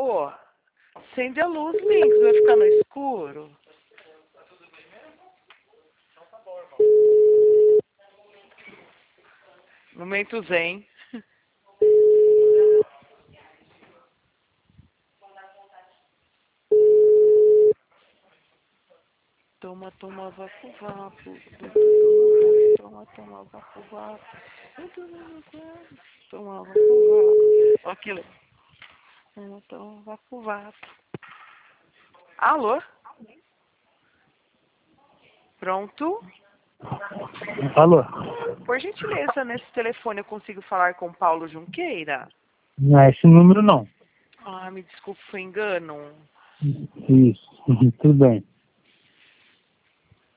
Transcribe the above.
Ô, acende a luz, Links, vai ficar no escuro. Momento zen. Toma, toma, vapo, vapo. Toma, toma, vapo, vapo. Toma, vapo, vapo. Ó aquilo. Toma, toma, vapo, vapo. Alô? Pronto? Alô? Por gentileza, nesse telefone eu consigo falar com Paulo Junqueira? Não é esse número, não. Ah, me desculpe, foi engano. Isso, tudo bem.